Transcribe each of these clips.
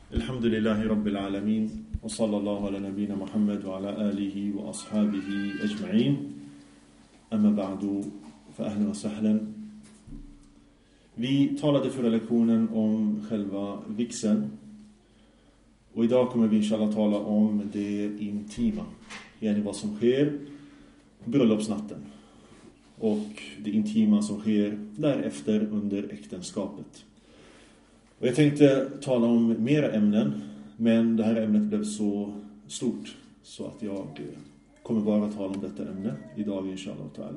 الحمد لله رب العالمين وصلى الله على نبينا محمد وعلى آله وأصحابه أجمعين أما بعد فأهلا وسهلا. Vi talade förra lektionen om själva vigseln och idag kommer vi inshallah tala om det intima, yani vad som sker bröllopsnatten och det intima som sker därefter under äktenskapet. Och jag tänkte tala om mera ämnen, men det här ämnet blev så stort så att jag kommer bara tala om detta ämne idag inshallah ta'ala.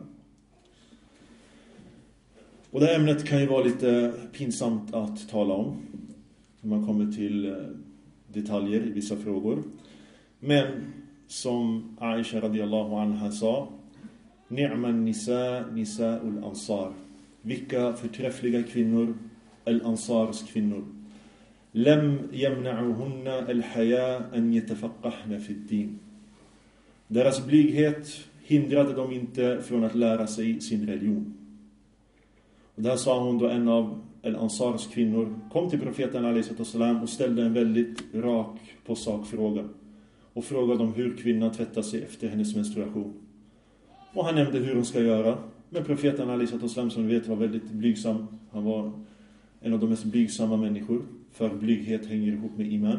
Och det här ämnet kan ju vara lite pinsamt att tala om när man kommer till detaljer i vissa frågor. Men som Aisha radiyallahu anha sa, ni'man nisa nisa'ul ansar. Vilka förträffliga kvinnor, al-ansars kvinnor. Lam yamna'uhunna al-haya an yatafaqqahna fi ad-din. Deras blyghet hindrade dem inte från att lära sig sin religion. Och där sa hon då en av al-ansars kvinnor kom till profeten alaihissalam och ställde en väldigt rak på sak fråga. Och frågade om hur kvinnan tvättar sig efter hennes menstruation. Och han nämnde hur hon ska göra. Men profeten alaihissalam, som vi vet, var väldigt blygsam. Han var en av de mest blygsamma människor. För blyghet hänger ihop med iman.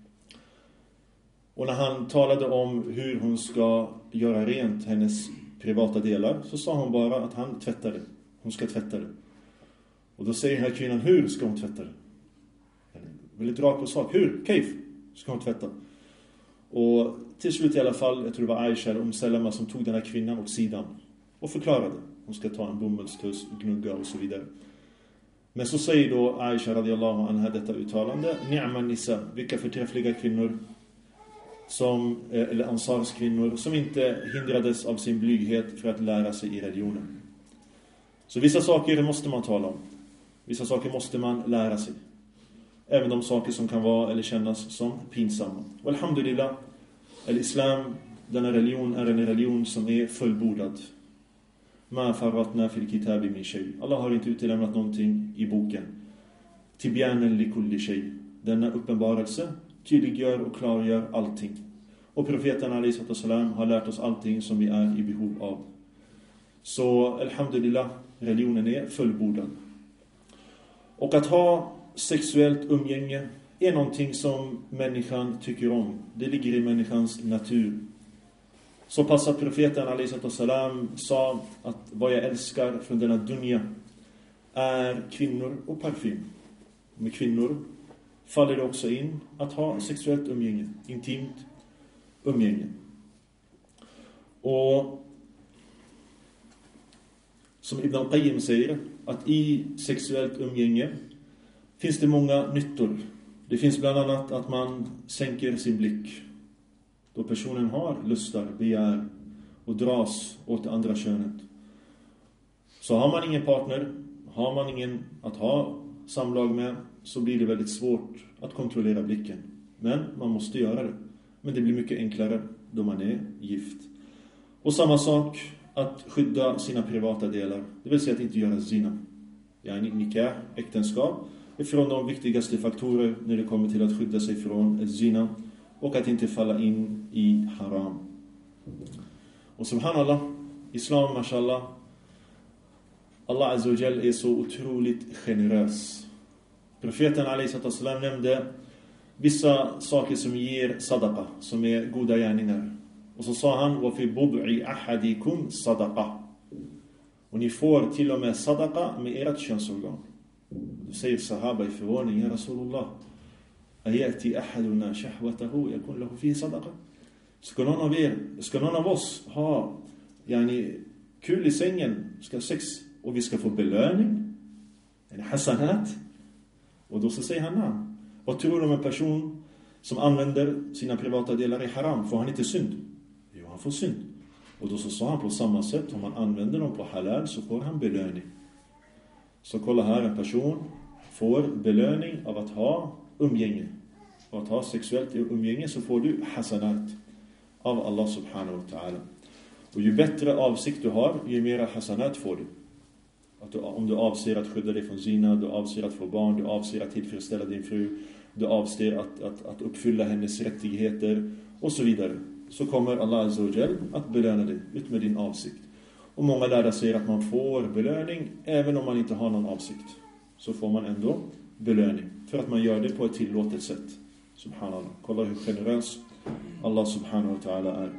Och när han talade om hur hon ska göra rent hennes privata delar, så sa hon bara att han tvättade. Hon ska tvätta det. Och då säger den här kvinnan, hur ska hon tvätta det? Väldigt rak på sak. Hur? Kayf ska hon tvätta? Och till slut i alla fall, jag tror det var Aisha eller Salama som tog den här kvinnan åt sidan och förklarade. Hon ska ta en bomullstuss, gnugga och så vidare. Men så säger då Aisha radiyallahu anha detta uttalande. Ni'man nisa, vilka förträffliga kvinnor som, eller ansars kvinnor som inte hindrades av sin blyghet för att lära sig i religionen. Så vissa saker måste man tala om. Vissa saker måste man lära sig. Även de saker som kan vara eller kännas som pinsamma. Och alhamdulillah, al-Islam, denna religion är en religion som är fullbordad. Ma farratna fil kitabi min shay. Allah har inte utelämnat någonting i boken. Tibyanan li kulli shay. Denna uppenbarelse tydliggör och klargör allting. Och profeten alaihissalam har lärt oss allting som vi är i behov av. Så alhamdulillah, religionen är fullbordad. Och att ha sexuellt umgänge är någonting som människan tycker om. Det ligger i människans natur. Så pass att profeten alaihissalam sa att vad jag älskar från denna dunya är kvinnor och parfym. Med kvinnor faller det också in att ha sexuellt umgänge, intimt umgänge. Och som Ibn al-Qayyim säger, att i sexuellt umgänge finns det många nyttor. Det finns bland annat att man sänker sin blick. Då personen har lustar, begär och dras åt det andra könet. Så har man ingen partner, har man ingen att ha samlag med, så blir det väldigt svårt att kontrollera blicken. Men man måste göra det. Men det blir mycket enklare då man är gift. Och samma sak, att skydda sina privata delar. Det vill säga att inte göra zina. Yani nikah, äktenskap, är från de viktigaste faktorer när det kommer till att skydda sig från zina och att inte falla in i haram. Och subhanallah, islam, mashallah, Allah azza wa jal är så otroligt generös. Profeten alaihissalam nämnde vissa saker som ger sadaqa, som är goda gärningar. Och så sa han, wa fi bud'i ahadikum sadaqa. Och ni får till och med sadaqa med ert könsorgan. Då säger sahaba i förvåning, ja Rasulullah, ayati ahaduna shahwatahu yakun lahu fi sadaqa. Ska någon av oss ha kul i sängen, ska ha sex och vi ska få belöning? En hasanat? Och då så säger han, nej. Vad tror du om en person som använder sina privata delar i haram? Får han inte synd? Jo, han får synd. Och då så sa han på samma sätt, om man använder dem på halal så får han belöning. Så kolla här, en person får belöning av att ha umgänge. Av att ha sexuellt umgänge så får du hasanat av Allah subhanahu wa ta'ala. Och ju bättre avsikt du har, ju mera hasanat får du. Om du avser att skydda dig från zina, du avser att få barn, du avser att tillfredsställa din fru, du avser att uppfylla hennes rättigheter och så vidare, så kommer Allah Azza wa Jal att belöna dig ut med din avsikt. Och många lärare säger att man får belöning även om man inte har någon avsikt. Så får man ändå belöning för att man gör det på ett tillåtet sätt. Subhanallah. Kolla hur generös Allah subhanahu wa ta'ala är.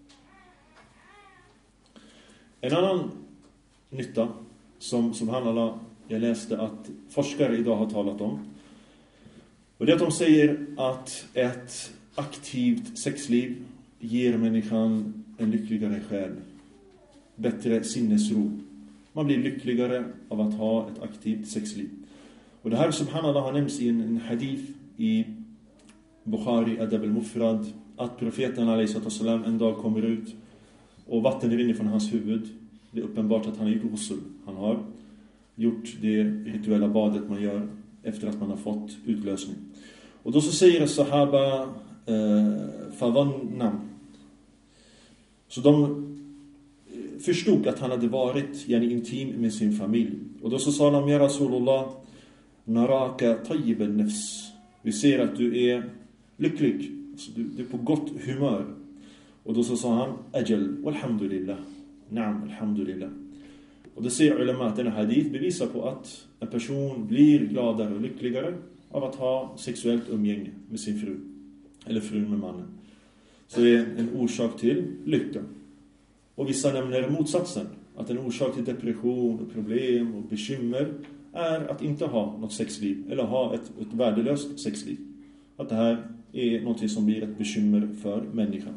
En annan nytta som subhanallah jag läste att forskare idag har talat om, och det är att de säger att ett aktivt sexliv ger människan en lyckligare själ, bättre sinnesro. Man blir lyckligare av att ha ett aktivt sexliv. Och det här subhanallah har nämnts i en hadith i Bukhari Adab al-Mufrad, att profeten a.s.w. en dag kommer ut och vatten rinner från hans huvud. Det är uppenbart att han har gjort ghusl. Han har gjort det rituella badet man gör efter att man har fått utlösning. Och då så säger sahaba fadannam. Så de förstod att han hade varit intim med sin familj. Och då så sa de: Ja Rasulullah, naraka tayyib al-nafs. Vi ser att du är lycklig, alltså du är på gott humör. Och då så sa han: Ajal, walhamdulillah. Naam, alhamdulillah. Och det säger ulama att denna hadith bevisar på att en person blir gladare och lyckligare av att ha sexuellt umgänge med sin fru. Eller frun med mannen. Så det är en orsak till lycka. Och vissa nämner motsatsen. Att en orsak till depression och problem och bekymmer är att inte ha något sexliv. Eller ha ett värdelöst sexliv. Att det här är något som blir ett bekymmer för människan.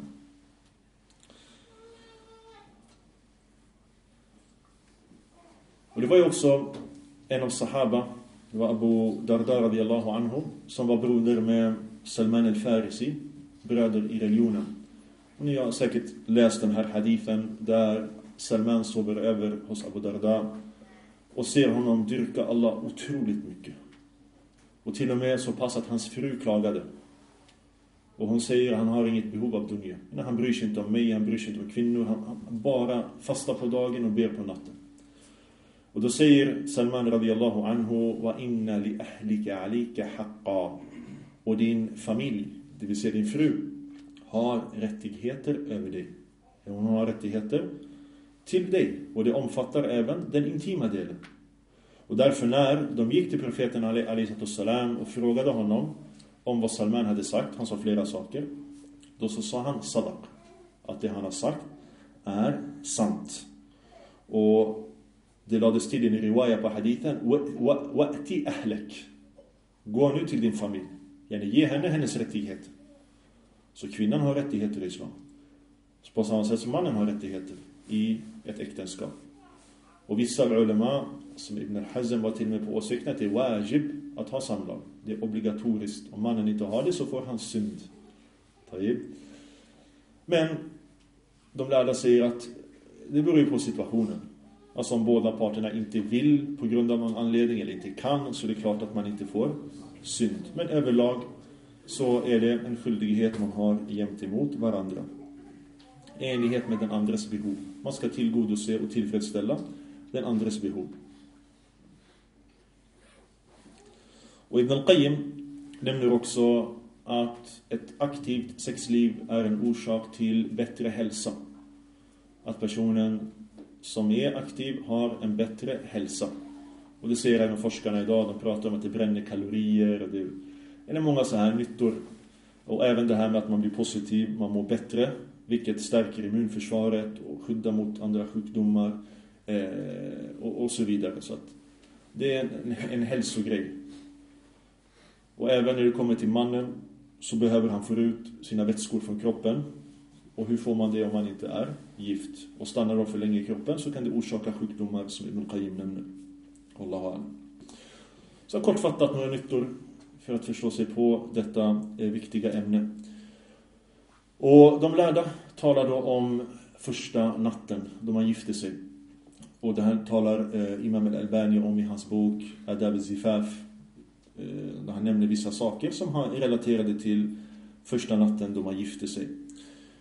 Och det var ju också en av sahaba, det var Abu Darda radiyallahu anhu, som var broder med Salman al-Farisi, bröder i religionen. Och ni har säkert läst den här hadithen där Salman sover över hos Abu Darda och ser honom dyrka Allah otroligt mycket. Och till och med så pass att hans fru klagade. Och hon säger att han har inget behov av dunya. Men han bryr sig inte om mig, han bryr sig inte om kvinnor. Han bara fastar på dagen och ber på natten. Och då säger Salman radiyallahu anhu: Wa inna li ahlika alika haqqa. Och din familj, det vill säga din fru, har rättigheter över dig. Hon har rättigheter till dig. Och det omfattar även den intima delen. Och därför när de gick till profeten a.s.w. och frågade honom om vad Salman hade sagt, han sa flera saker. Då så sa han sadaq, att det han har sagt är sant. Och det lades till i en riwaya på hadithen: wa'ti ahlak. Gå nu till din familj. Ge henne hennes rättigheter. Så kvinnan har rättigheter i islam. Så på samma sätt som mannen har rättigheter i ett äktenskap. Och vissa ulema, som Ibn al-Hazm var till och med på åsikten, att det är wajib att ha samlag. Det är obligatoriskt. Om mannen inte har det så får han synd. Men de lärda säger att det beror ju på situationen. Alltså om båda parterna inte vill på grund av någon anledning eller inte kan, så är det klart att man inte får synd. Men överlag så är det en skyldighet man har gentemot varandra. I enlighet med den andres behov. Man ska tillgodose och tillfredsställa den andres behov. Och Ibn al-Qayyim nämner också att ett aktivt sexliv är en orsak till bättre hälsa. Att personen som är aktiv har en bättre hälsa. Och det säger även forskarna idag. De pratar om att det bränner kalorier. Och det är många så här nyttor. Och även det här med att man blir positiv, man mår bättre. Vilket stärker immunförsvaret och skyddar mot andra sjukdomar. Och så vidare. Så att det är en hälsogrej. Och även när det kommer till mannen så behöver han få ut sina vätskor från kroppen. Och hur får man det om man inte är gift? Och stannar de för länge i kroppen så kan det orsaka sjukdomar som Ibn Qayyim nämner. Allahu a'lam. Så kortfattat några nyttor för att förstå sig på detta viktiga ämne. Och de lärda talar då om första natten då man gifte sig. Och det här talar Imam al-Albani om i hans bok Adab al-Zifaf. Där han nämner vissa saker som är relaterade till första natten då man gifte sig.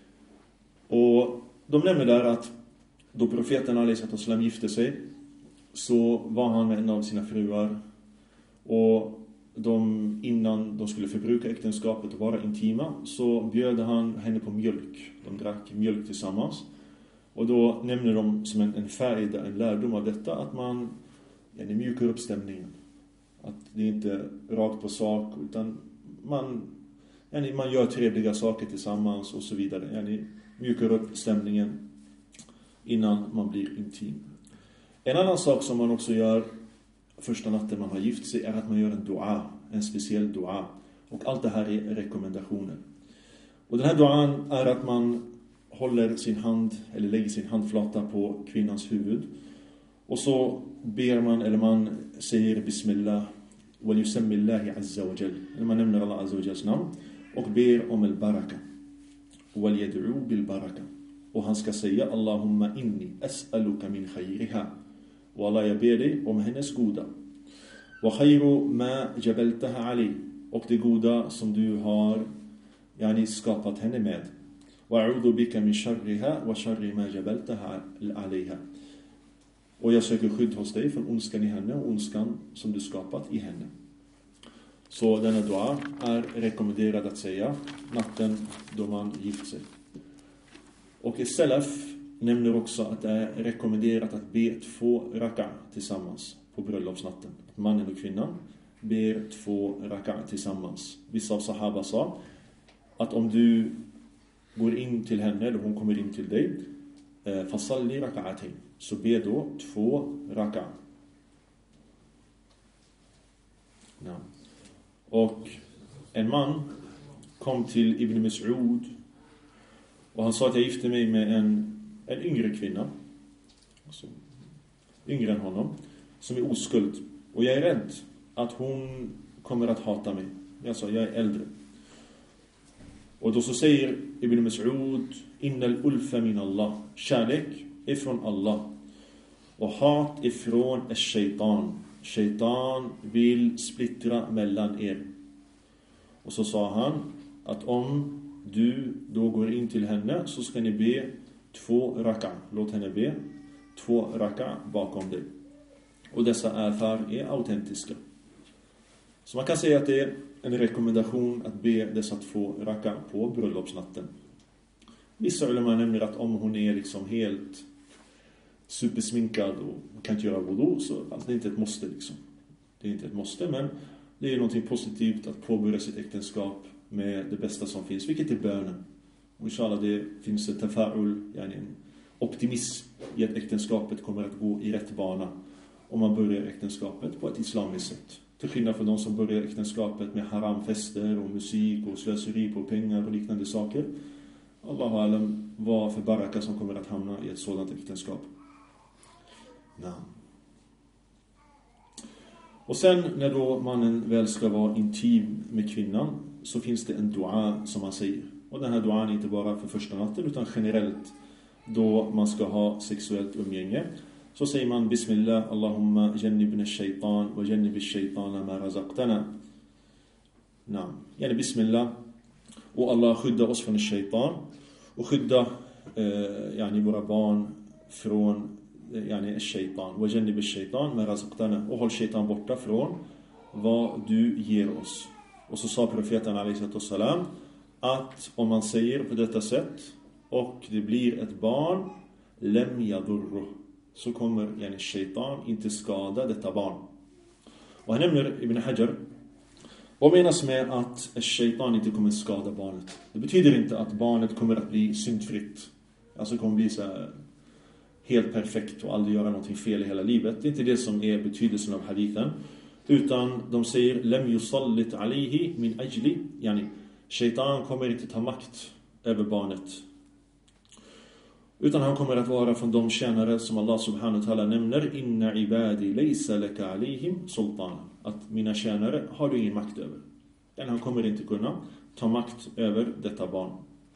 Och de nämner där att då profeten a.s.w. gifte sig så var han med en av sina fruar. Och innan de skulle förbruka äktenskapet och vara intima så bjöd han henne på mjölk. De drack mjölk tillsammans. Och då nämner de som en färida, en lärdom av detta, att man mjukar upp stämningen. Att det inte är rakt på sak, utan man gör trevliga saker tillsammans och så vidare. Mjukar upp stämningen innan man blir intim. En annan sak som man också gör första natten man har gift sig är att man gör en dua, en speciell dua. Och allt det här är rekommendationer. Och den här duan är att man håller sin hand eller lägger sin handflata på kvinnans huvud. Och så ber man, eller man säger Bismillah wa yusammillahi azza wa jal. Eller man nämner Allah azza wa jals namn och ber om al-baraka. Wal yad'u bil baraka. Och han ska säga Allahumma inni as'aluka min khayriha. Och Allah, jag ber dig om hennes goda. Wa khayru ma jabaltaha ali. Och det goda som du har skapat henne med. Wa a'udhu bika min sharriha wa sharri ma jabaltaha alayha. Och jag söker skydd hos dig från ondskan i henne och ondskan som du skapat i henne. Så denna dua är rekommenderad att säga natten då man gift sig. Och Salaf nämner också att det är rekommenderat att be 2 raka tillsammans på bröllopsnatten. Att mannen och kvinnan ber 2 raka tillsammans. Vissa av sahaba sa att om du går in till henne eller hon kommer in till dig, fasalli raka'atin, så be då 2 raka. Ja. Och en man kom till Ibn Mas'ud och han sa att jag gifte mig med en yngre kvinna, alltså yngre än honom, som är oskuld. Och jag är rädd att hon kommer att hata mig. Jag sa, jag är äldre. Och då så säger Ibn Mas'ud, innal ulfa min Allah. Kärlek är från Allah. Och hat är från shaitan. Shaitan vill splittra mellan er. Och så sa han att om du då går in till henne så ska ni be 2 raka. Låt henne be 2 raka bakom dig. Och dessa erfar är autentiska. Så man kan säga att det är en rekommendation att be dessa 2 raka på bröllopsnatten. Vissa ulema nämner att om hon är helt supersminkad och kan inte göra wudu, så alltså det är inte ett måste Det är inte ett måste, men det är någonting positivt att påbörja sitt äktenskap med det bästa som finns, vilket är bönen. Och inshallah det finns ett tafa'ul, en optimism i att äktenskapet kommer att gå i rätt bana om man börjar äktenskapet på ett islamiskt sätt. Till skillnad från de som börjar äktenskapet med haramfester och musik och slöseri på pengar och liknande saker. Allahu alam, vad för baraka som kommer att hamna i ett sådant äktenskap. Ja. Och sen när då mannen väl ska vara intim med kvinnan så finns det en dua som man säger. Och den här duan är inte bara för första natten utan generellt då man ska ha sexuellt umgänge. Så säger man Bismillah, Allahumma jannibna shaitan wa jannibi shaitana ma razaqtana. Bismillah. Och Allah skydda oss från shaitan och skydda våra barn från shaitan. Wa jannibi shaitan ma razaqtana. Och håll shaitan borta från vad du ger oss. Och så sa profeten alayhi salam att om man säger på detta sätt och det blir ett barn, lem yadurru, så kommer shaitan inte skada detta barn. Och han nämner Ibn Hajar, vad menas med att shaitan inte kommer skada barnet? Det betyder inte att barnet kommer att bli syndfritt. Alltså kommer bli så helt perfekt och aldrig göra någonting fel i hela livet. Det är inte det som är betydelsen av hadithen. Utan de säger lem yusallit alayhi min ajli. Shaitan kommer inte ta makt över barnet. Utan han kommer att vara från de tjänare som Allah subhanahu wa ta'ala nämner. Inna ibadi laysa laka alayhim sultan. Att mina tjänare har du ingen makt över. Han kommer inte kunna ta makt över detta barn.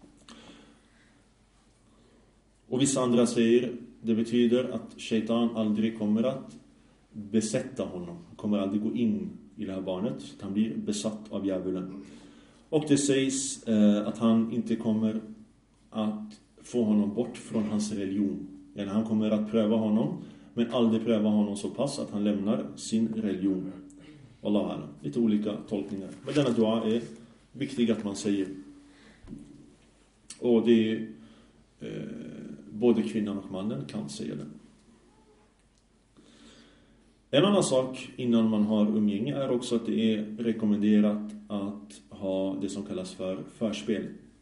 Och vissa andra säger det betyder att shaitan aldrig kommer att besätta honom. Han kommer aldrig gå in i det här barnet. Så han blir besatt av djävulen. Och det sägs att han inte kommer att få honom bort från hans religion. Han kommer att pröva honom men aldrig pröva honom så pass att han lämnar sin religion. Wallahu alam. Lite olika tolkningar. Men denna dua är viktig att man säger. Och det är både kvinnan och mannen kan säga den. En annan sak innan man har umgänge är också att det är rekommenderat att ha det som kallas för förspel.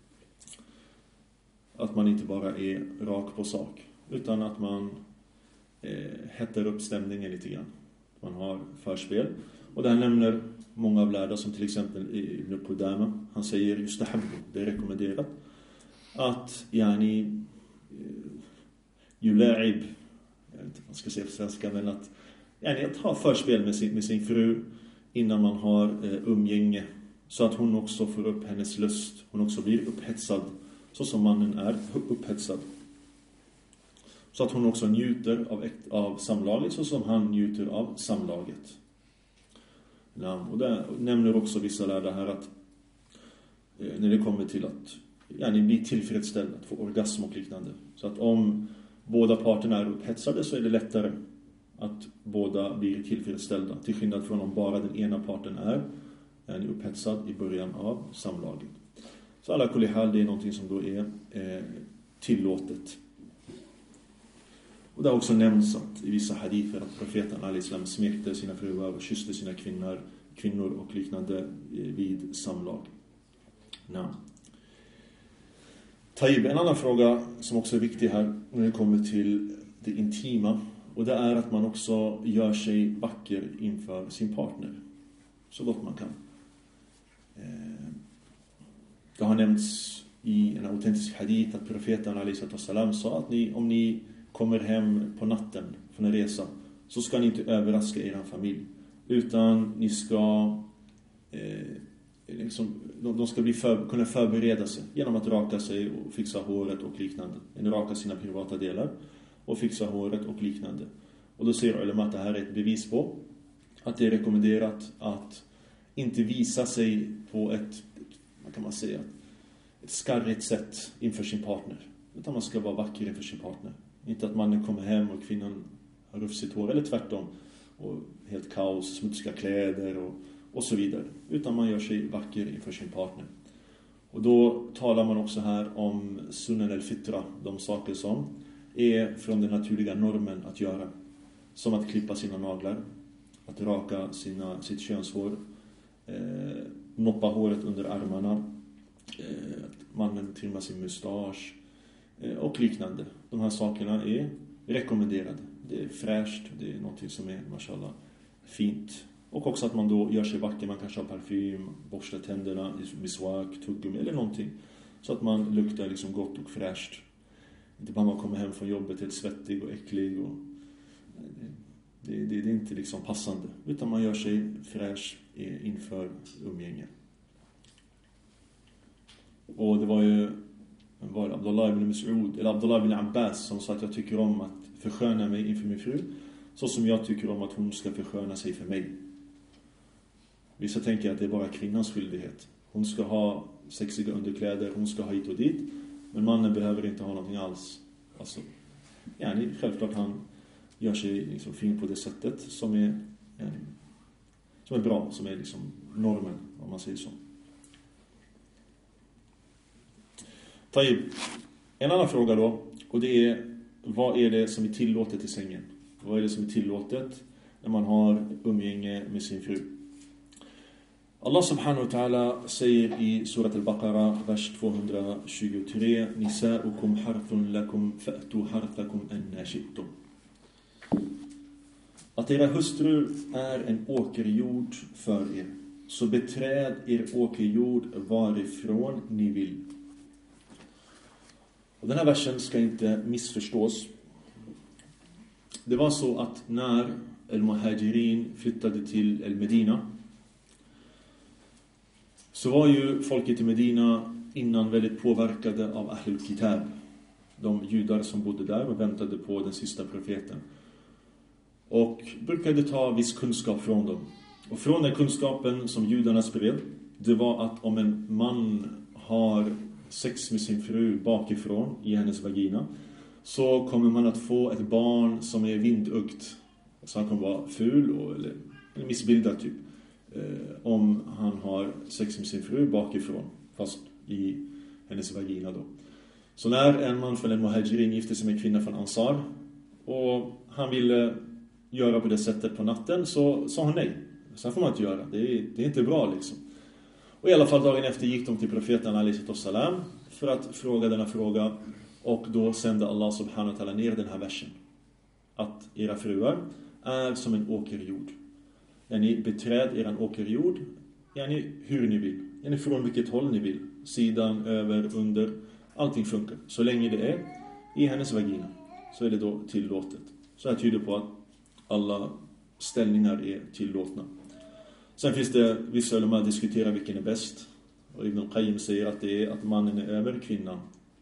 Att man inte bara är rak på sak, utan att man hettar upp stämningen lite grann. Man har förspel. Och det här nämner många av lärda, som till exempel Ibn Qudama. Han säger just det här, det är rekommenderat att yani yula'ib, jag vet inte vad man ska säga på svenska, men att ha förspel med sin fru innan man har umgänge, så att hon också får upp hennes lust, hon också blir upphetsad så som mannen är upphetsad, så att hon också njuter av samlaget så som han njuter av samlaget. Och där nämner också vissa lärda här att när det kommer till att ni blir tillfredsställd, att få orgasm och liknande, så att om båda parterna är upphetsade så är det lättare att båda blir tillfredsställda, till skillnad från om bara den ena parten är upphetsad i början av samlaget. Så alla kulihal, det är någonting som då är tillåtet. Och det har också nämnts att i vissa hadither att profeten al-Islam smekte sina fruar och kysste sina kvinnor och liknande vid samlag. Taib, en annan fråga som också är viktig här när det kommer till det intima, och det är att man också gör sig vacker inför sin partner så gott man kan. Det har nämnts i en autentisk hadith att profeten al-Islam sa att om ni kommer hem på natten från en resa, så ska ni inte överraska er familj, utan ni ska de ska kunna förbereda sig genom att raka sig och fixa håret och liknande. Eller raka sina privata delar och fixa håret och liknande. Och då säger ulema att det här är ett bevis på att det är rekommenderat att inte visa sig på ett, vad kan man säga, ett skarrigt sätt inför sin partner, utan man ska vara vacker inför sin partner. Inte att mannen kommer hem och kvinnan har rufsigt hår, eller tvärtom, och helt kaos, smutsiga kläder och så vidare, utan man gör sig vacker inför sin partner. Och då talar man också här om sunan al-fitra, de saker som är från den naturliga normen att göra, som att klippa sina naglar, att raka sitt könshår, noppa håret under armarna, att mannen trimmar sin mustasch och liknande. De här sakerna är rekommenderade. Det är fräscht, det är något som är, mashallah, fint. Och också att man då gör sig vacker, man kanske har parfym, borstar tänderna, miswak, tuggummi eller någonting, så att man luktar liksom gott och fräscht. Inte bara man kommer hem från jobbet helt svettig och äcklig, och det är inte liksom passande, utan man gör sig fräsch inför umgänge. Och det var ju Abdullah ibn Mas'ud eller Abdullah ibn Abbas som sa att jag tycker om att försköna mig inför min fru så som jag tycker om att hon ska försköna sig för mig. Vissa tänker att det är bara kvinnans skyldighet. Hon ska ha sexiga underkläder, hon ska ha hit och dit, men mannen behöver inte ha någonting alls. Alltså, självklart han gör sig liksom fin på det sättet som är bra, som är liksom normen, om man säger så. Taib. En annan fråga då, och det är: vad är det som är tillåtet i sängen? Vad är det som är tillåtet när man har umgänge med sin fru? Allah subhanahu wa ta'ala säger i surat al-Baqarah, vers 223: Nisa'ukum harthun lakum fa'tu harthakum anna shi'tum. Att era hustrur är en åkerjord för er, så beträd er åkerjord varifrån ni vill. Och den här versen ska inte missförstås. Det var så att när al-Muhajirin flyttade till al-Medina, så var ju folket i Medina innan väldigt påverkade av Ahlul Kitab. De judar som bodde där och väntade på den sista profeten. Och brukade ta viss kunskap från dem. Och från den kunskapen som judarna spred, det var att om en man har sex med sin fru bakifrån i hennes vagina, så kommer man att få ett barn som är vindögt. Så han kommer vara ful eller missbildad typ. Om han har sex med sin fru bakifrån, fast i hennes vagina då. Så när en man från en muhajirin gifte sig med en kvinna från Ansar och han ville göra på det sättet på natten, så sa hon nej. Så här får man inte göra, det är inte bra liksom. Och i alla fall dagen efter gick de till profeten alaihi salam för att fråga denna fråga, och då sände Allah subhanahu wa ta'ala ner den här versen. Att era fruar är som en åkerjord. Ni beträd er åkerjord, hur ni vill. Från vilket håll ni vill. Sidan, över, under. Allting funkar. Så länge det är i hennes vagina så är det då tillåtet. Så här tyder på att alla ställningar är tillåtna. Sen finns det vissa ulama diskuterar vilken är bäst. Och Ibn Qayyim säger att det är att mannen är över kvinnan.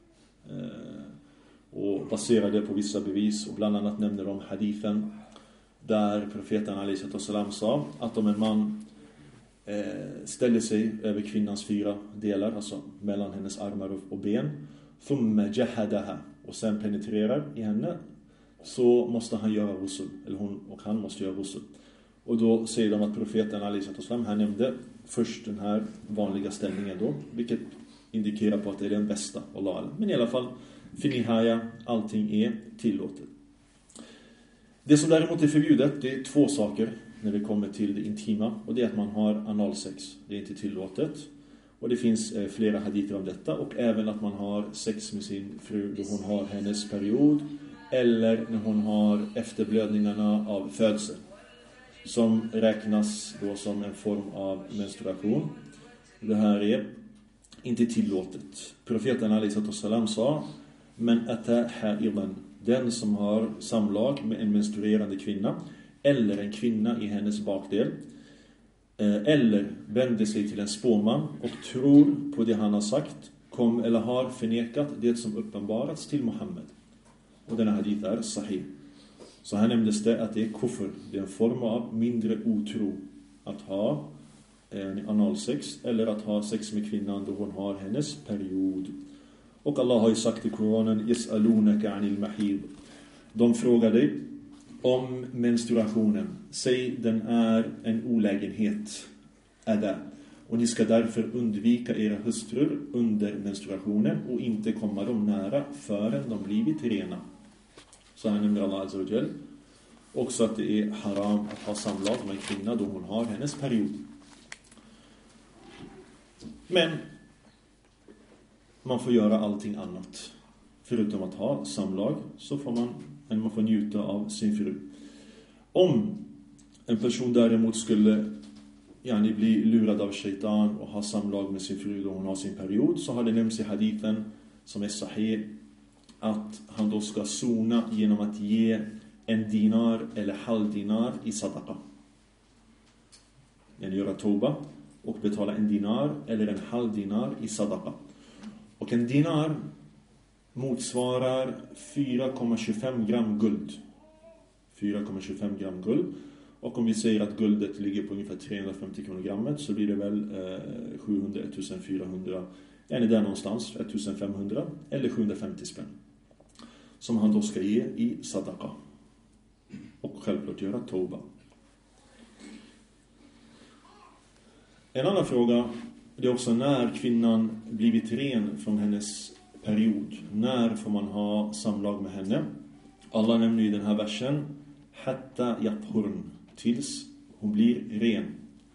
Och baserar det på vissa bevis. Och bland annat nämner de hadithen där profeten alaihi salam sa att om en man ställer sig över kvinnans 4 delar, alltså mellan hennes armar och ben, thumma jahadaha, och sen penetrerar i henne, så måste han göra ghusl, eller hon och han måste göra ghusl. Och då säger de att profeten alaihi salam, han nämnde först den här vanliga ställningen då, vilket indikerar på att det är den bästa, Allah. Men i alla fall, finihaya, allting är tillåtet. Det som däremot är förbjudet, det är 2 saker när det kommer till det intima. Och det är att man har analsex. Det är inte tillåtet. Och det finns flera haditer om detta. Och även att man har sex med sin fru då hon har hennes period. Eller när hon har efterblödningarna av födsel. Som räknas då som en form av menstruation. Det här är inte tillåtet. Profeten alaihi salam sa: men ata haidan, den som har samlag med en menstruerande kvinna eller en kvinna i hennes bakdel, eller vänder sig till en spåman och tror på det han har sagt, kom eller har förnekat det som uppenbarats till Muhammed. Och denna hadith är sahih. Så här nämndes det att det är kufr, det är en form av mindre otro att ha analsex eller att ha sex med kvinnan då hon har hennes period. Och Allah har ju sagt i Koranen: Yas'alunaka 'anil mahid. De frågar dig om menstruationen. Säg den är en olägenhet. Och ni ska därför undvika era hustrur under menstruationen och inte komma dem nära förrän de blivit rena. Så här nämner Allah azza wa jall också att det är haram att ha samlag med en kvinna då hon har hennes period. Men man får göra allting annat. Förutom att ha samlag så får man får njuta av sin fru. Om en person däremot skulle bli lurad av shaitan och ha samlag med sin fru då hon har sin period, så har det nämnts i hadithen som är sahih att han då ska sona genom att ge en dinar eller halvdinar i sadaqa. Göra toba och betala en dinar eller en halvdinar i sadaqa. Och en dinar motsvarar 4,25 gram guld. 4,25 gram guld. Och om vi säger att guldet ligger på ungefär 350 kronor grammet, så blir det väl 700, 1400, där någonstans, 1500 eller 750 spänn. Som han då ska ge i sadaqa. Och självklart göra toba. En annan fråga, det är också när kvinnan blivit ren från hennes period. När får man ha samlag med henne? Allah nämner i den här versen hatta yathurn, tills hon blir ren.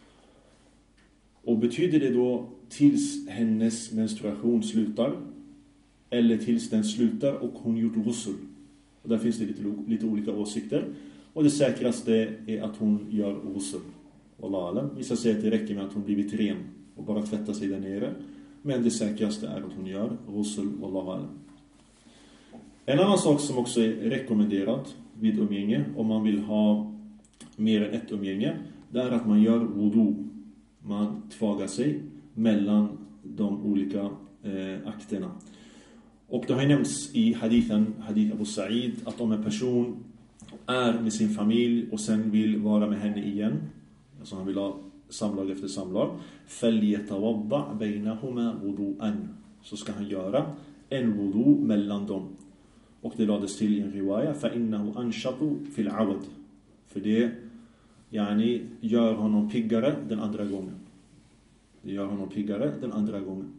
Och betyder det då tills hennes menstruation slutar? Eller tills den slutar och hon gjort ghusl? Och där finns det lite olika åsikter. Och det säkraste är att hon gör ghusl. Wallahu alam. Vissa säger att det räcker med att hon blivit ren och bara tvätta sig där nere. Men det säkraste är att hon gör ghusl. Wallahu alam. En annan sak som också är rekommenderad vid umgänge, om man vill ha mer än ett umgänge, det är att man gör wudu. Man tvagar sig mellan de olika akterna. Och det har nämnts i hadith Abu Sa'id att om en person är med sin familj och sen vill vara med henne igen, alltså han vill ha samlag efter samlag, falyatawadda bainahuma wudu'an, så ska han göra en wudu mellan dem. Och det lades till i en riwaya فَإِنَّهُ أَنْشَطُ فِي الْعَوَدِ. För det gör honom piggare den andra gången. Det gör honom piggare den andra gången.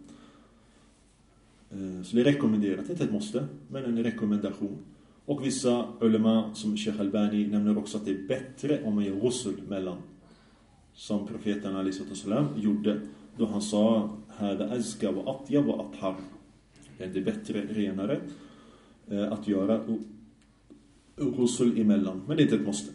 Så det är rekommenderat, inte ett måste, men en rekommendation. Och vissa ulema som Sheikh Albani nämner också att det är bättre om man gör ghusl mellan. Som profeten Ali sallam gjorde då han sa hada azka wa atyab wa athar. Det är bättre, renare att göra ghusl emellan, men det är inte ett måste.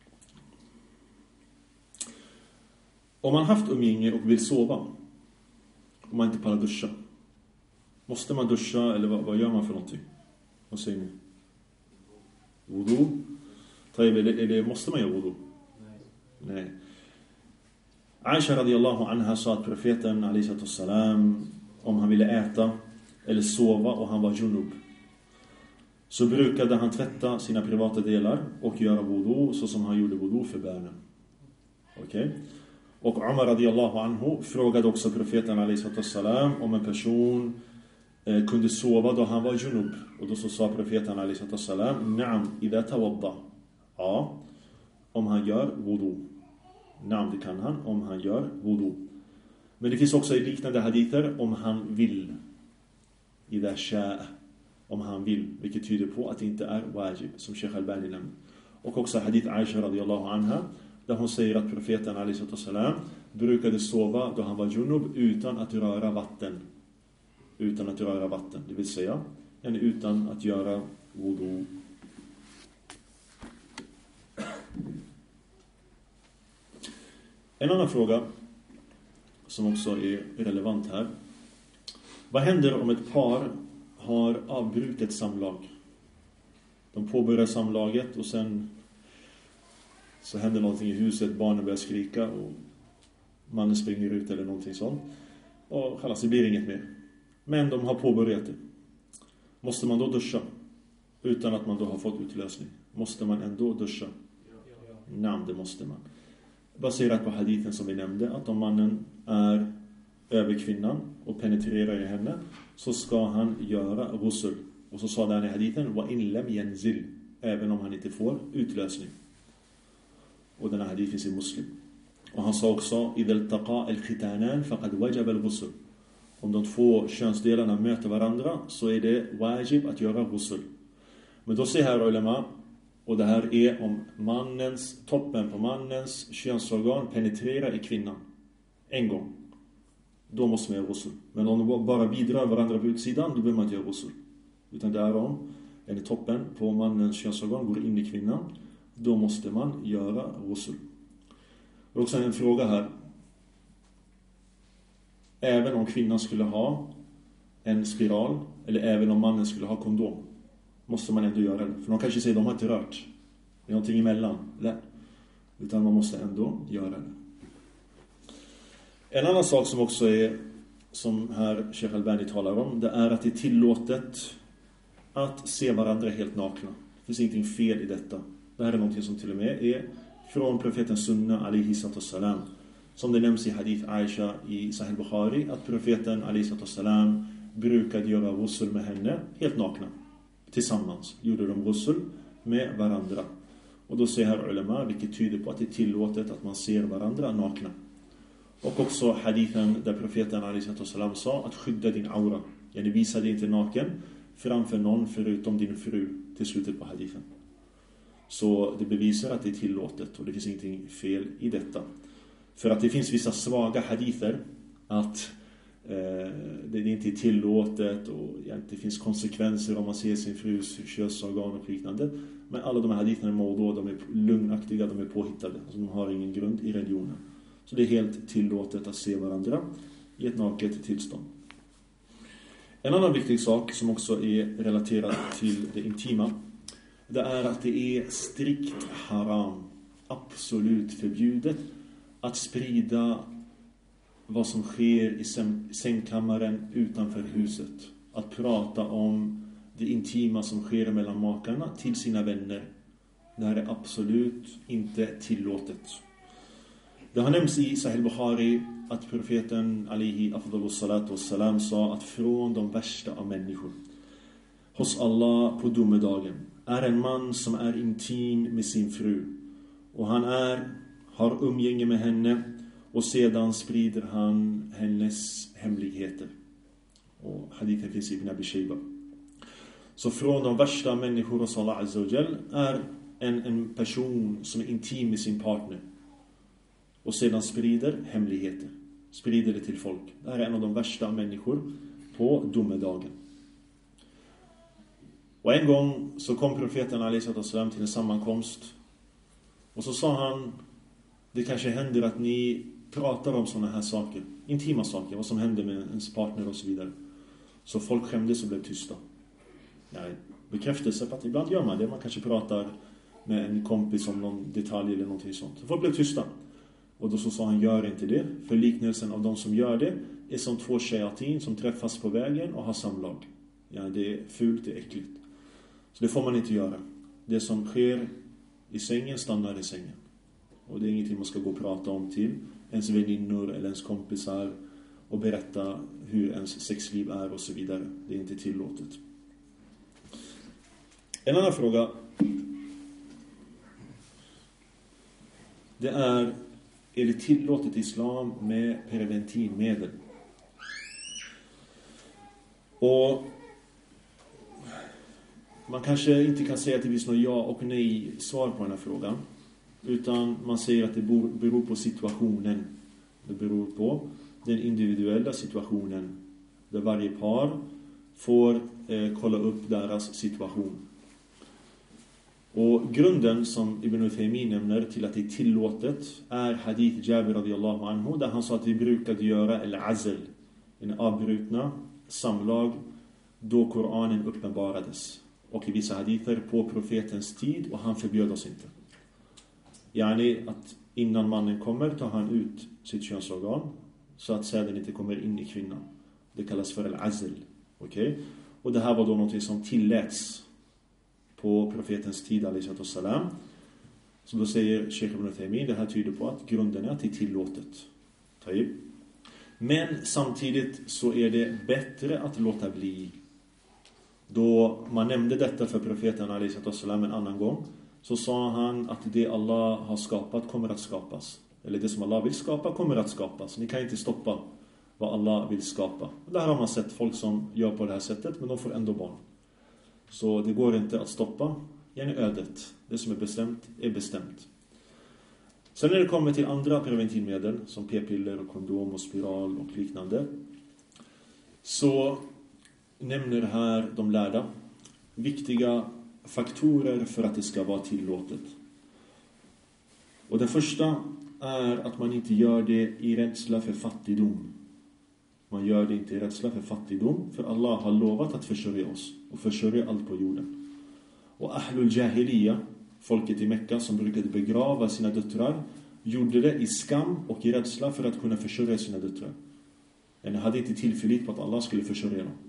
Om man haft umgänge och vill sova, om man inte pallar duscha, måste man duscha eller vad gör man för någonting? Vad säger ni? Wudu? Eller måste man göra wudu? Nej. Aisha radiyallahu anha sa att profeten alayhi salam, om han ville äta eller sova och han var junub, så brukade han tvätta sina privata delar och göra wudu så som han gjorde wudu för bönen. Okej? Och Umar radiyallahu anhu frågade också profeten alayhi salam om en person kunde sova då han var junub. Och då så sa profeten alayhi salam na'am idha tawadda. Ja, om han gör wudu. Na'am, det kan han om han gör wudu. Men det finns också i liknande hadither om han vill. Idha sha'a. Om han vill, vilket tyder på att det inte är wajib, som Sheikh Albani nämnde. Och också hadith Aisha radiyallahu anha, där hon säger att profeten alayhi salam brukade sova då han var junub utan att röra vatten. Utan att röra vatten, det vill säga utan att göra wudu. En annan fråga som också är relevant här. Vad händer om ett par har avbrutit samlag? De påbörjar samlaget och sen så händer någonting i huset, barnen börjar skrika och mannen springer ut eller någonting sånt. Och det blir inget mer. Men de har påbörjat det. Måste man då duscha? Utan att man då har fått utlösning. Måste man ändå duscha? Nej, det måste man. Baserat på hadithen som vi nämnde, att om mannen är över kvinnan och penetrerar i henne, så ska han göra ghusl. Och så sa den i hadithen wa in lam yanzil, även om han inte får utlösning. Och den här hadithen finns i Muslim. Och han sa också idha iltaqa al-khitanan faqad wajaba al-ghusl. Om de två könsdelarna möter varandra så är det wajib att göra ghusl. Men då säger här ulema, och det här är om toppen på mannens könsorgan penetrerar i kvinnan en gång, då måste man göra ghusl. Men om de bara bidrar varandra på utsidan, då behöver man inte göra ghusl. Utan det är om toppen på mannens könsorgan går in i kvinnan, då måste man göra ghusl. Och också en fråga här. Även om kvinnan skulle ha en spiral, eller även om mannen skulle ha kondom, måste man ändå göra det. För de kanske säger att de har inte rört. Det är någonting emellan. Utan man måste ändå göra det. En annan sak som också är, som här Sheikh Albani talar om, det är att det är tillåtet att se varandra helt nakna. Det finns ingenting fel i detta. Det här är någonting som till och med är från profeten Sunna alayhi salam. Som det nämns i hadith Aisha i Sahih Bukhari, att profeten alayhi salam brukade göra ghusl med henne helt nakna. Tillsammans gjorde de ghusl med varandra. Och då säger här ulema, vilket tyder på att det är tillåtet att man ser varandra nakna. Och också hadithen där profeten alayhi salam sa att skydda din aura. Yani visa dig inte naken framför någon förutom din fru, till slutet på hadithen. Så det bevisar att det är tillåtet och det finns ingenting fel i detta. För att det finns vissa svaga hadither att det inte är tillåtet och det finns konsekvenser om man ser sin frus könsorgan och liknande. Men alla de här haditherna är mawdu', de är lögnaktiga, de är påhittade. Alltså de har ingen grund i religionen. Så det är helt tillåtet att se varandra i ett naket tillstånd. En annan viktig sak som också är relaterad till det intima, det är att det är strikt haram, absolut förbjudet att sprida vad som sker i sängkammaren utanför huset. Att prata om det intima som sker mellan makarna till sina vänner. Det här är absolut inte tillåtet. Det har nämnts i Sahih Bukhari att profeten alayhi afdalus salatu wassalam sa att från de värsta av människor, hos Allah på domedagen är en man som är intim med sin fru. Och han har umgänge med henne och sedan sprider han hennes hemligheter. Och hadithen finns i Ibn Abi Shayba. Så från de värsta människor hos Allah Azza wa Jal är en person som är intim med sin partner och sedan sprider hemligheter, sprider det till folk. Det här är en av de värsta människor på domedagen. Och en gång så kom profeten alaihissalam till en sammankomst och så sa han: det kanske händer att ni pratar om sådana här saker, intima saker, vad som händer med ens partner och så vidare. Så folk skämdes och blev tysta. Bekräftelse på att ibland gör man det. Man kanske pratar med en kompis om någon detalj eller någonting sånt. Så folk blev tysta. Och då så sa han: gör inte det. För liknelsen av de som gör det är som två shayatin som träffas på vägen och har samlag. Det är fult, det är äckligt. Så det får man inte göra. Det som sker i sängen stannar i sängen. Och det är ingenting man ska gå och prata om till ens väninnor eller ens kompisar och berätta hur ens sexliv är och så vidare. Det är inte tillåtet. En annan fråga, det är det tillåtet i islam med preventivmedel? Och man kanske inte kan säga att det finns något ja och nej svar på den här frågan, utan man säger att det beror på situationen. Det beror på den individuella situationen där varje par får kolla upp deras situation. Och grunden som Ibn Uthaymin nämner till att det är tillåtet är hadith Jabir radiyallahu anhu, där han sa att vi brukade göra al-azl, en avbrutna samlag, då Koranen uppenbarades. Och i vissa hadither på profetens tid, och han förbjöd oss inte. Att innan mannen kommer tar han ut sitt könsorgan så att säden inte kommer in i kvinnan. Det kallas för al-azl. Okay? Och det här var då något som tilläts på profetens tid alaihissalam. Så då säger Sheikh Ibn Uthaymin, det här tyder på att grunden är att det är tillåtet. Men samtidigt så är det bättre att låta bli. Då man nämnde detta för profeten alaihissalam en annan gång, så sa han att det Allah har skapat kommer att skapas. Eller det som Allah vill skapa kommer att skapas. Ni kan inte stoppa vad Allah vill skapa. Där har man sett folk som gör på det här sättet, men de får ändå barn. Så det går inte att stoppa ödet. Det som är bestämt är bestämt. Sen när det kommer till andra preventivmedel som p-piller och kondom och spiral och liknande, så nämner här de lärda viktiga faktorer för att det ska vara tillåtet. Och den första är att man inte gör det i rädsla för fattigdom. Man gör det inte i rädsla för fattigdom, för Allah har lovat att försörja oss och försörja allt på jorden. Och Ahlul Jahiliya, folket i Mekka som brukade begrava sina döttrar, gjorde det i skam och i rädsla för att kunna försörja sina döttrar. De hade inte tillförlit på att Allah skulle försörja dem.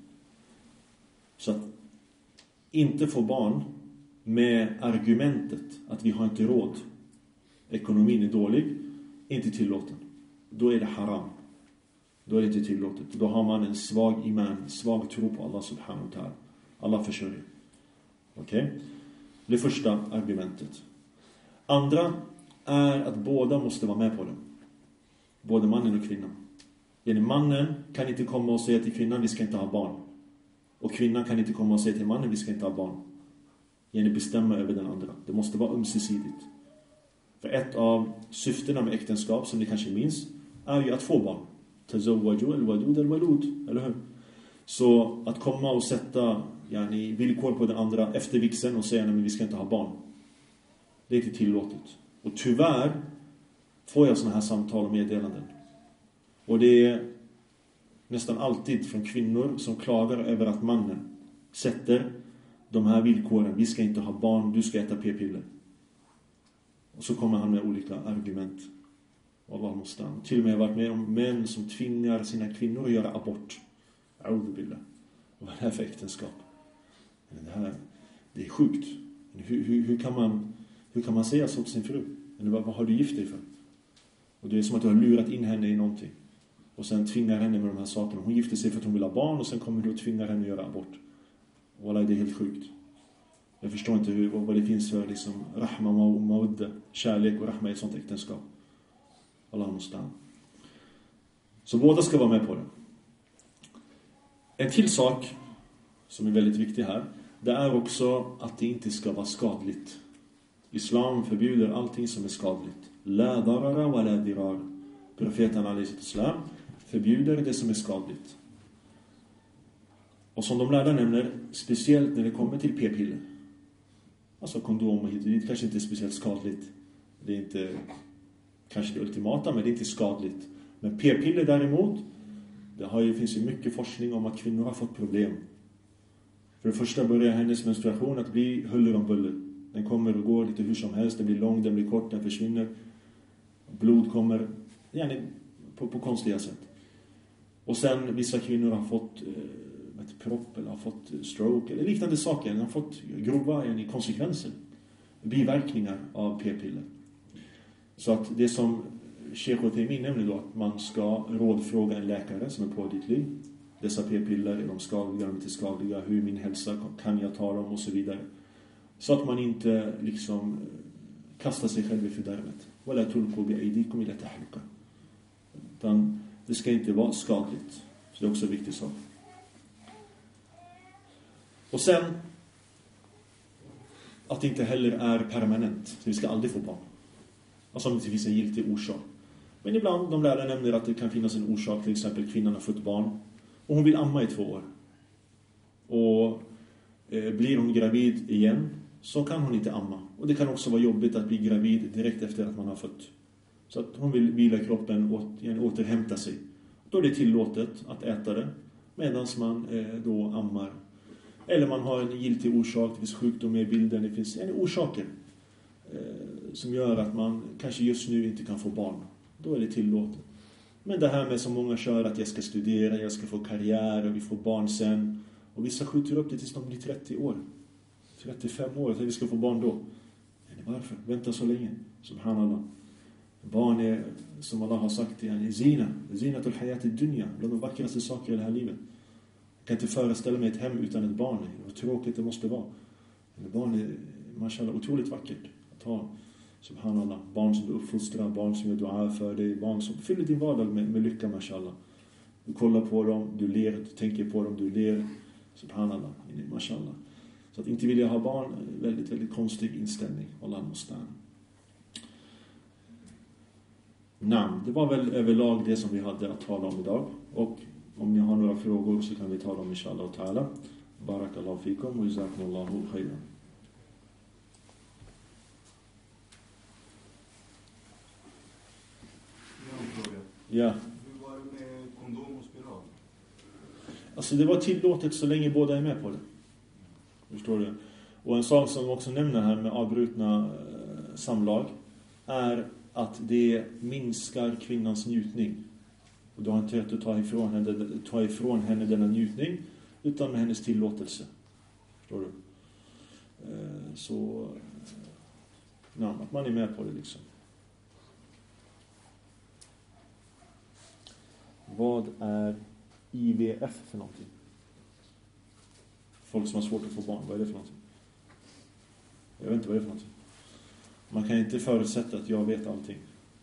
Så att inte få barn med argumentet att vi har inte råd, ekonomin är dålig, inte tillåten. Då är det haram. Då är det inte tillåtet. Då har man en svag iman, svag tro på Allah subhanahu wa ta'ala. Allah försörjer. Okej? Det första argumentet. Andra är att båda måste vara med på det. Både mannen och kvinnan. Mannen kan inte komma och säga till kvinnan vi ska inte ha barn. Och kvinnan kan inte komma och säga till mannen vi ska inte ha barn. Bestämma över den andra. Det måste vara ömsesidigt. För ett av syftena med äktenskap, som ni kanske minns, är ju att få barn. Tazawwaju al-wadud al-walud. Eller hur? Så att komma och sätta villkor på den andra efter vigseln och säga att vi ska inte ha barn, det är inte tillåtet. Och tyvärr får jag såna här samtal och meddelanden. Och det är nästan alltid från kvinnor som klagar över att mannen sätter de här villkoren. Vi ska inte ha barn, du ska äta p-piller. Och så kommer han med olika argument. Allah måste. Till och med varit med om män som tvingar sina kvinnor att göra abort. A'udhu. Och vad är det här för äktenskap? Det är sjukt. Hur kan man säga så till sin fru? Eller vad har du gift dig för? Och det är som att du har lurat in henne i någonting. Och sen tvingar henne med de här sakerna. Hon gifter sig för att hon vill ha barn, och sen kommer du och tvingar henne att göra abort. Wallah, det är helt sjukt. Jag förstår inte vad det finns för liksom rahma och maudda, kärlek och rahma i ett sånt äktenskap. Allah mustan. Så båda ska vara med på det. En till sak som är väldigt viktig här, det är också att det inte ska vara skadligt. Islam förbjuder allting som är skadligt. La darara wa la dirar. Profeten a.s. förbjuder det som är skadligt. Och som de lärda nämner, speciellt när det kommer till p-piller. Alltså kondom och hit och dit, kanske inte är speciellt skadligt. Det är inte kanske det ultimata, men det är inte skadligt. Men p-piller däremot, finns ju mycket forskning om att kvinnor har fått problem. För det första börjar hennes menstruation att bli huller om buller. Den kommer och går lite hur som helst, den blir lång, den blir kort, den försvinner. Blod kommer på konstiga sätt. Och sen vissa kvinnor har fått propp eller har fått stroke eller liknande saker. De har fått grova konsekvenser, biverkningar av p-piller. Så att det som Sheikh Uthaymeen nämner då, att man ska rådfråga en läkare som är pålitlig. Dessa p-piller, är de skadliga, är de inte skadliga, hur är min hälsa, kan jag ta dem och så vidare. Så att man inte liksom kastar sig själv i fördärvet. Wala tulqu bi aydikum ila tahluka. Utan det ska inte vara skadligt. Så det är också en viktig sak. Och sen att det inte heller är permanent. Så vi ska aldrig få barn. Alltså om det finns en giltig orsak. Men ibland, de lärare nämner att det kan finnas en orsak. Till exempel kvinnan har fått barn. Och hon vill amma i 2 år. Och blir hon gravid igen så kan hon inte amma. Och det kan också vara jobbigt att bli gravid direkt efter att man har fött. Så att hon vill vila kroppen och återhämta sig. Då är det tillåtet att äta det medan man då ammar. Eller man har en giltig orsak, det finns sjukdom i bilden, det finns orsaker som gör att man kanske just nu inte kan få barn. Då är det tillåtet. Men det här med som många kör att jag ska studera, jag ska få karriär och vi får barn sen. Och vissa skjuter upp det tills de blir 30 år. 35 år, att vi ska få barn då. Varför? Vänta så länge. Subhanallah. Barn är, som Allah har sagt, zina till hayat dunya, bland de vackraste saker i det här livet. Jag kan inte föreställa mig ett hem utan ett barn. Hur tråkigt det måste vara. Men barn är, mashallah, otroligt vackert att ha. Subhanallah. Barn som du uppfostrar, barn som gör dua för dig, barn som fyller din vardag med lycka, mashallah. Du kollar på dem, du ler, du tänker på dem, du ler. Subhanallah, mashallah. Så att inte vilja ha barn, väldigt, väldigt konstig inställning. Allah mustan. Det var väl överlag det som vi hade att tala om idag. Och om ni har några frågor så kan vi ta dem inshallah ta'ala. Barakallahu fikum och jazakumullahu khairan. Ja. Hur var det med kondom och spiral? Alltså det var tillåtet så länge båda är med på det. Förstår du? Och en sak som också nämner här med avbrutna samlag är att det minskar kvinnans njutning. Och du har inte rätt att ta ifrån henne denna njutning utan med hennes tillåtelse. Förstår du? Så att man är med på det liksom. Vad är IVF för någonting? Folk som har svårt att få barn, vad är det för någonting? Jag vet inte vad det är för någonting. Man kan inte förutsätta att jag vet allting.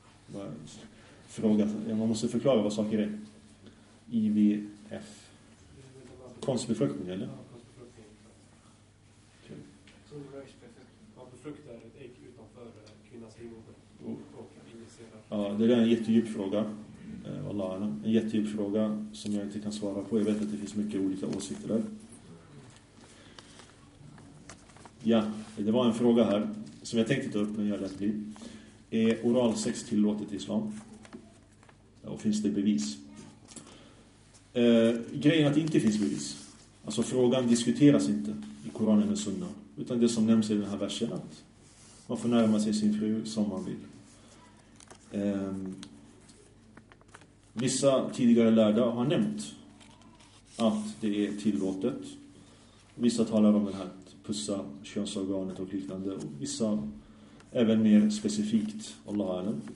Man måste förklara vad saker är. IVF. Konstbefruktning, eller? Ja, konstbefruktning. Okay. Så man befruktar ett ägg utanför kvinnans livmoder och injicerar. Ja, det är en jättedjup fråga. En jättedjup fråga som jag inte kan svara på. Jag vet att det finns mycket olika åsikter där. Ja, det var en fråga här som jag tänkte ta upp men jag lät bli. Är oralsex tillåtet i islam? Och finns det bevis? Grejen att det inte finns bevis. Alltså frågan diskuteras inte i Koranen och Sunna. Utan det som nämns i den här versen att man får närma sig sin fru som man vill. Vissa tidigare lärda har nämnt att det är tillåtet. Vissa talar om den här pussa könsorganet och liknande. Och vissa även mer specifikt. Allah alam.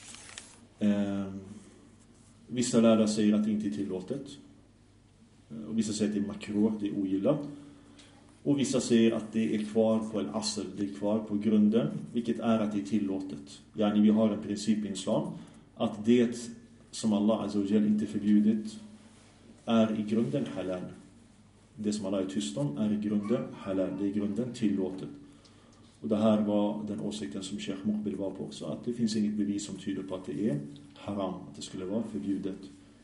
Vissa lärda säger att det inte är tillåtet. Och vissa säger att det är makruh, det är ogillat. Och vissa säger att det är kvar på en asl, det är kvar på grunden, vilket är att det är tillåtet. Yani vi har en princip i islam att det som Allah Azza wa Jal inte förbjudit är i grunden halal. Det som Allah är tyst om är i grunden halal, det är i grunden tillåtet. Och det här var den åsikten som Sheikh Muqbil var på också, att det finns inget bevis som tyder på att det är haram, att det skulle vara förbjudet.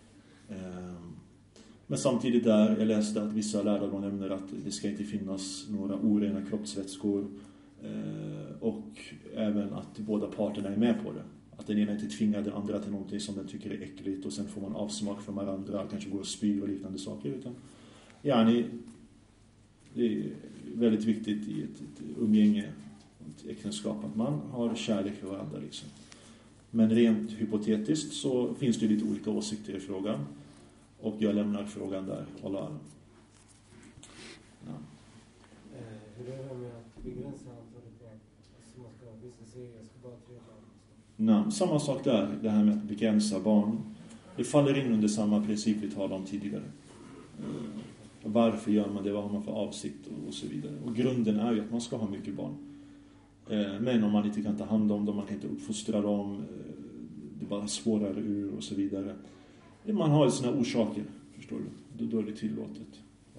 Men samtidigt där, jag läste att vissa lärare nämner att det ska inte finnas några orena kroppsvätskor, och även att båda parterna är med på det. Att den ena inte tvingar den andra till någonting som den tycker är äckligt och sen får man avsmak från varandra, kanske går och spyr och liknande saker. Utan, yani, det är väldigt viktigt i ett umgänge, ett äktenskap, att man har kärlek för varandra liksom. Men rent hypotetiskt så finns det lite olika åsikter i frågan. Och jag lämnar frågan där. Allah. Ja. Hur är det med att begränsa antalet barn? Alltså man ska vissa säga jag ska bara 3 barn. Nej, samma sak där. Det här med att begränsa barn. Det faller in under samma princip vi talade om tidigare. Varför gör man det? Vad har man för avsikt? Och så vidare. Och grunden är ju att man ska ha mycket barn. Men om man inte kan ta hand om dem, man kan inte uppfostra dem, det bara svårare ur och så vidare. Man har sina orsaker, förstår du? Då är det tillåtet.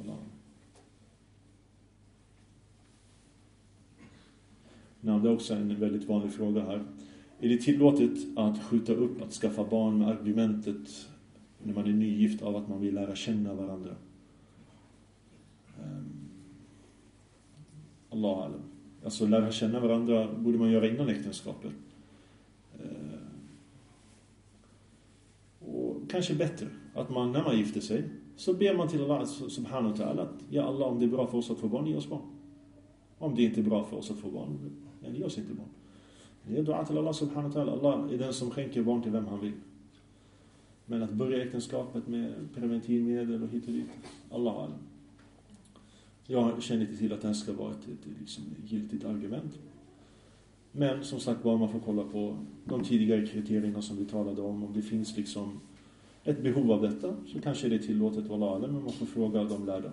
Nej, det är också en väldigt vanlig fråga här. Är det tillåtet att skjuta upp att skaffa barn med argumentet när man är nygift av att man vill lära känna varandra? Allah alam. Alltså lära känna varandra borde man göra innan äktenskapet. Och kanske bättre att man när man gifter sig så ber man till Allah subhanahu wa ta'ala att ja Allah, om det är bra för oss att få barn, ge oss barn. Om det inte är bra för oss att få barn, ge oss inte barn. Det är dua till Allah subhanahu wa ta'ala. Allah är den som skänker barn till vem han vill. Men att börja äktenskapet med preventivmedel och hit och dit, Allah alam. Jag känner inte till att det här ska vara ett liksom giltigt argument. Men som sagt, bara man får kolla på de tidigare kriterierna som vi talade om det finns liksom ett behov av detta, så kanske det är tillåtet vara alla, men man får fråga de lärda.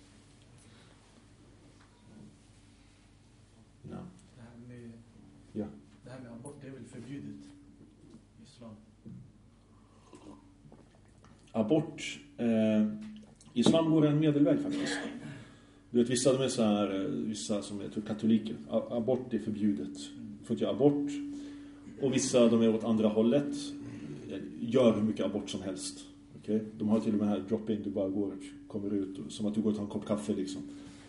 Ja. Det här med abort, det är väl förbjudet i islam? Abort, islam går en medelväg faktiskt. Du vet, vissa de är så här, vissa som är katoliker. Abort är förbjudet. Du får inte göra abort. Och vissa de är åt andra hållet. Gör hur mycket abort som helst. Okay? De har till och med här drop-in. Du bara går, kommer ut. Som att du går och tar en kopp kaffe liksom.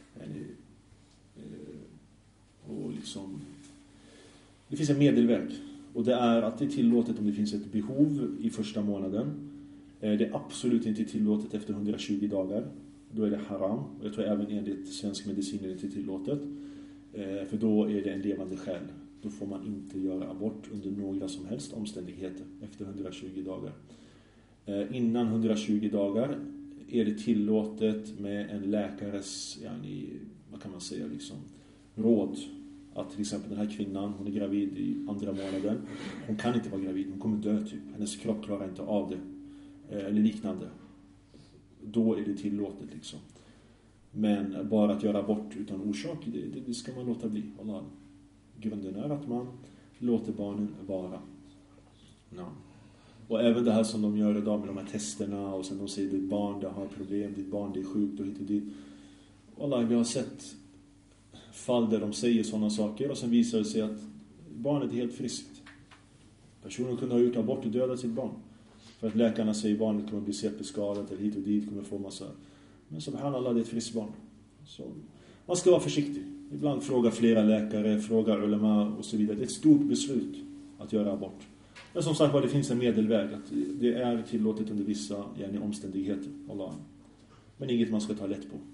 Och liksom. Det finns en medelväg. Och det är att det är tillåtet om det finns ett behov i första månaden. Det är absolut inte tillåtet efter 120 dagar. Då är det haram. Och jag tror även enligt svensk medicin är det inte tillåtet. För då är det en levande själ. Då får man inte göra abort under några som helst omständigheter efter 120 dagar. Innan 120 dagar är det tillåtet med en läkares, vad kan man säga, liksom, råd. Att till exempel den här kvinnan, hon är gravid i andra månaden. Hon kan inte vara gravid, hon kommer dö typ. Hennes kropp klarar inte av det. Eller liknande. Då är det tillåtet liksom. Men bara att göra abort utan orsak, det ska man låta bli. Allah. Grunden är att man låter barnen vara. Ja. Och även det här som de gör idag med de här testerna, och sen de säger ditt barn det har problem, ditt barn det är sjukt och hit och dit. Allah, vi har sett fall där de säger sådana saker och sen visar det sig att barnet är helt friskt. Personen kunde ha gjort abort och dödat sitt barn. För att läkarna säger barnet kommer bli CP-skadat eller hit och dit, kommer få massa. Men subhanallah, det är ett friskt barn. Så man ska vara försiktig. Ibland fråga flera läkare, fråga ulema och så vidare. Det är ett stort beslut att göra abort. Men som sagt, det finns en medelväg. Att det är tillåtet under vissa omständigheter. Allah. Men inget man ska ta lätt på.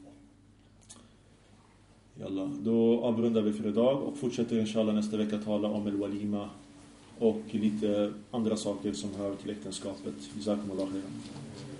Jalla. Då avrundar vi för idag och fortsätter inshallah nästa vecka tala om el-walima och lite andra saker som hör till äktenskapet. Jazakumullah khairan.